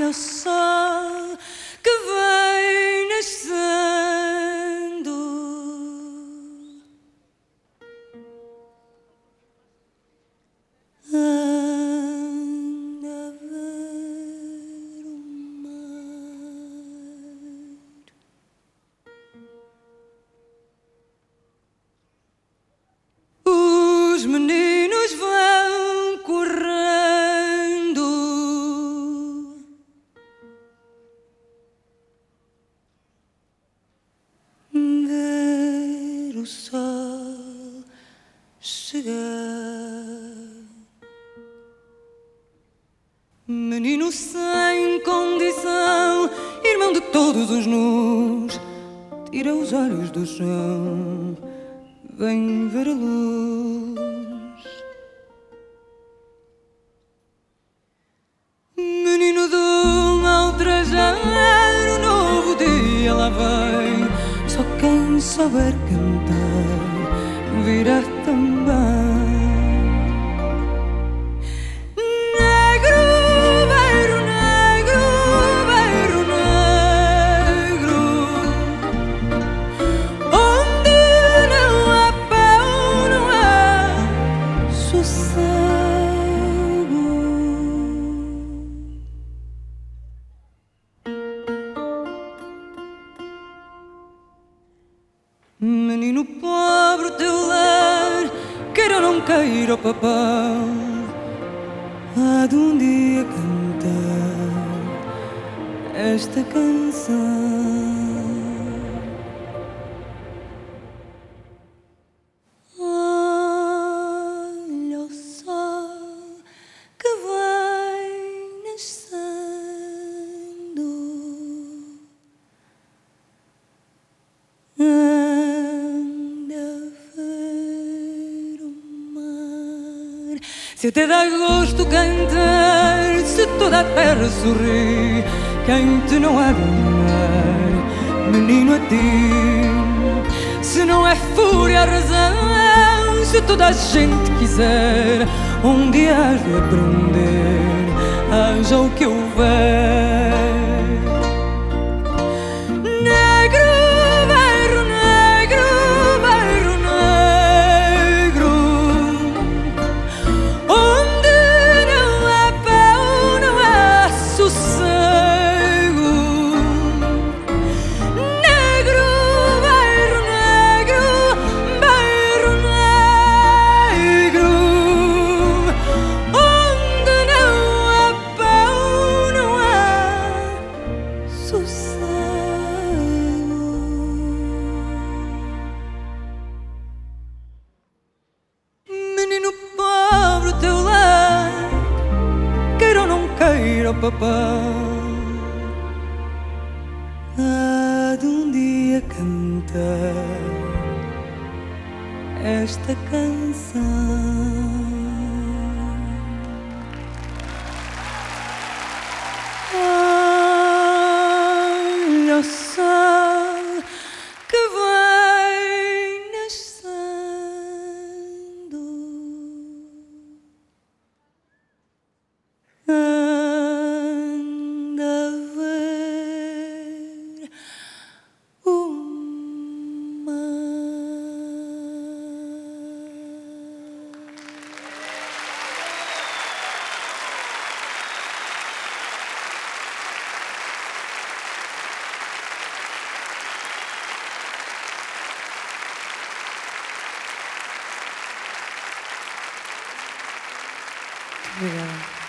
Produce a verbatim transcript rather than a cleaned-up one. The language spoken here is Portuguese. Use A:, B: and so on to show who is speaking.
A: o sol que vem nascendo. Anda a ver o mar. Os meninos vão correndo. Ver o sol chegar. Menino sem condição, irmão de todos os nus, tira os olhos do chão, vem ver a luz. Menino de um ultrajar, um novo dia lá vem. Só quem souber cantar virá também. Menino pobre, o teu lar, queira ou não queira o papão, há de um dia cantar esta canção. Olha o sol que vai nascendo. Se até dá gosto cantar, se toda a terra sorri, quem te não há de amar, menino, a ti? Se não é fúria a razão, se toda a gente quiser, um dia has de aprender, haja o que houver. Menino pobre, o teu lar, queira ou não queira o papão, há de um dia cantar esta canção. Olha o sol que vai nascendo. Anda a ver o mar. Obrigada.